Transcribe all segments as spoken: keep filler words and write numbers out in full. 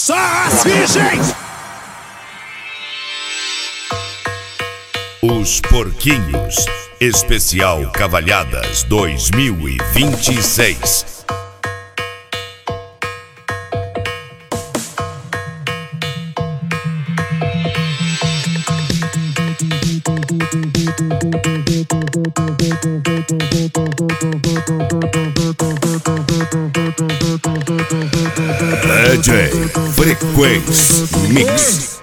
Só assim, gente! Os Porquinhos, especial Cavalhadas dois mil e vinte e seis. D J Frequência Mix.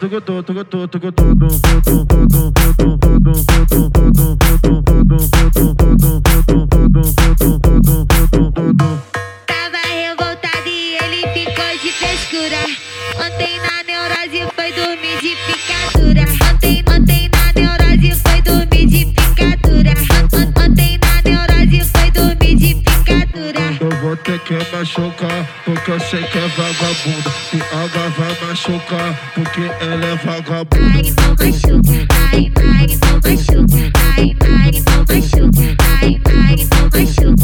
Tava revoltado e ele ficou de frescura. Ontem na neurose foi dormir de picadura. Ontem, ontem na neurose foi dormir de picadura. Ont- Ontem na neurose foi dormir de picadura. Eu vou ter que machucar, porque eu sei que é vagabunda. E água vai machucar, porque ela é vagabunda. Ai, não machuca, ai, ai, não machuca, ai, ai, não machuca, ai, ai, não machuca.